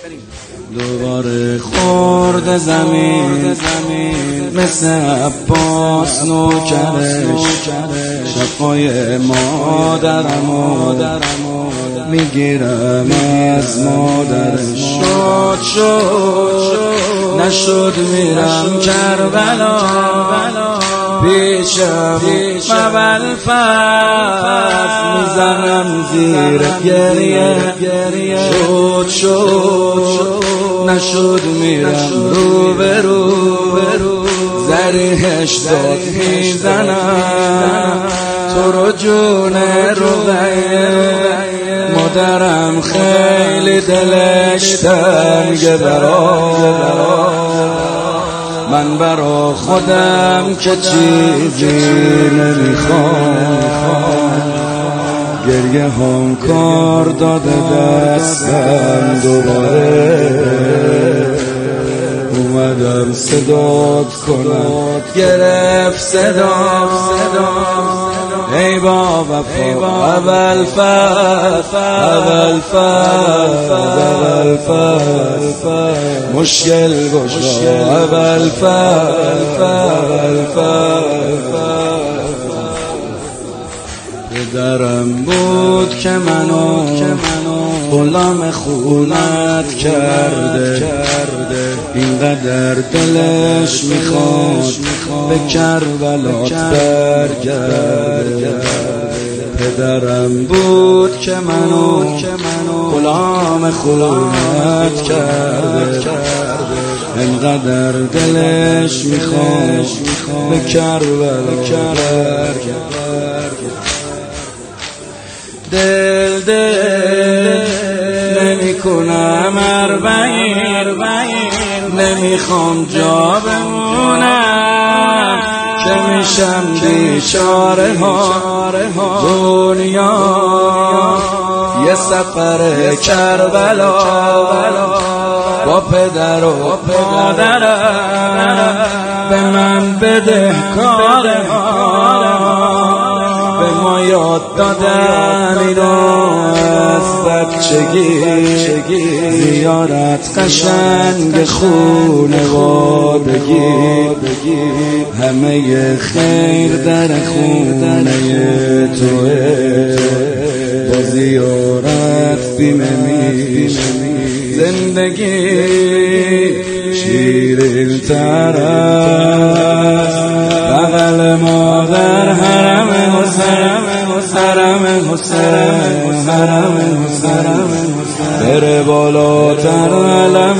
دوباره خورد زمین مثل عباس نوکرش شفای مادرمو میگیرم از مادرش. شد نشد میرم کربلا پیشم مبلفت میزنم زیر گریه. شد نشد میرم رو به رو زریحش داد میزنم تو رو جون رقیه. مادرم خیلی دلش تنگه برا من برا خودم که چیزی نمیخوام. گریه هم کار داده دستم دوباره اومدم صدات کنم گرفت صدا ای با وفا اول فصل مشکل گشا اول فصل. پدرم بود که منو غلام خونت کرده اینقدر دلش میخواد به کربلات برگرده. پدرم بود که منو غلام خونت کرده اینقدر دلش میخواد به کربلات برگرده. دل نمی کنم اربعین نمیخوام جا بمونم که میشم بیچاره ها. دنیا یه سفر کربلا با پدر و مادرم به من بده به ما یاد دادن اینو از بچگی زیارت قشنگ خونوادگی همه خیر در خونه توه با زیارت بیمه زندگی شیرین تر است بغل مادر حرم حسین بره بالاتر علم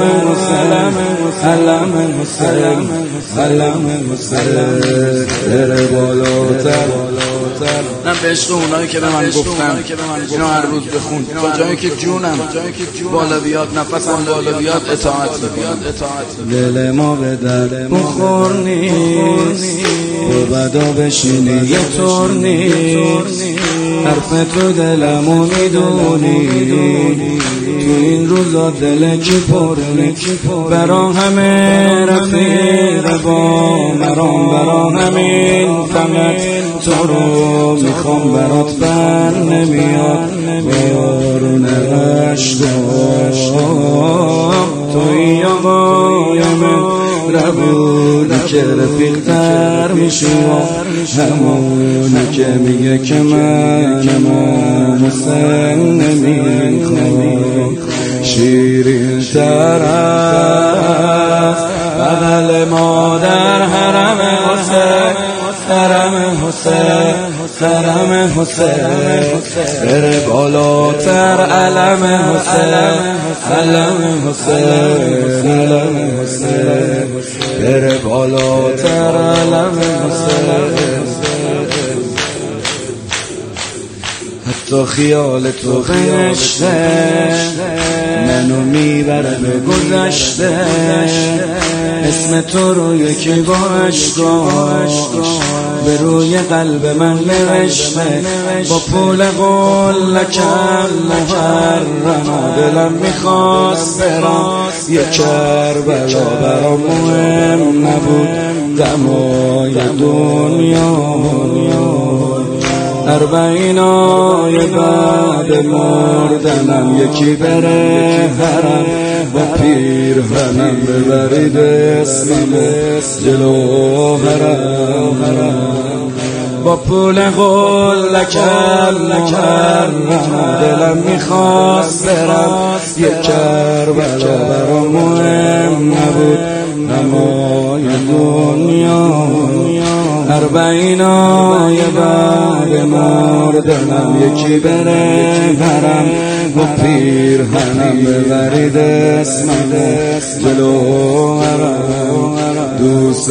حسین بره بالاتر. نه به عشق اونایی که به من گفتن اینو هر روز بخون تا جایی که جونم بالا بیاد نفسم بالا بیاد اطاعت میکنم. دل ما به درد بخور نیست و بدا بشینی یه طور نیست حرف تو دلمو میدونی تو این روزا دل کی پر برا همه رفیق با مرام برا همین فقط تو رو میخوام برات بر نمیاد بارون عشقام توی آقای من ربونی که رفیق تر میشی همونی که میگه که من حسین نمیخوام شیرین تر است بغل مادر حرم حسین بره بالاتر علم حسین بره بالاتر علم حسین. حتی خیال تو خشته منو میبره به گذشته اسم تو رو یکی با عشقاش به روی قلب من نوشته با پول قلکم محرم دلم میخواست برام یه کربلا برام مهم نبود دمای دنیا 40 بعد مردنم یکی بره حرم با پیرهنم ببرید اسممو جلو حرم با پول قلکم دلم میخواست برم یک کربلا برام مهم نبود نمای دنیا 40 بعد مردنم یکی بره حرم با پیرهنم ببرید اسممو جلو حرم دوست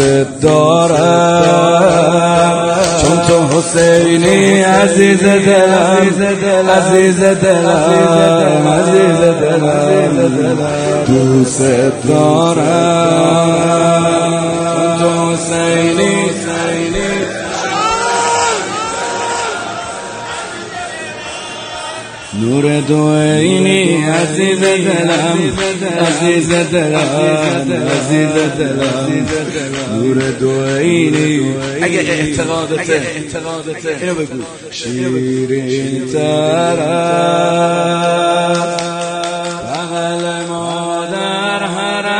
دارم چون تو حسینی عزیز دلم دوست دارم تو حسینی نور دوینی عزیز دلم نور دوینی اگه اعتقادته اینو بگو شیرین ترم بغل مادر حرم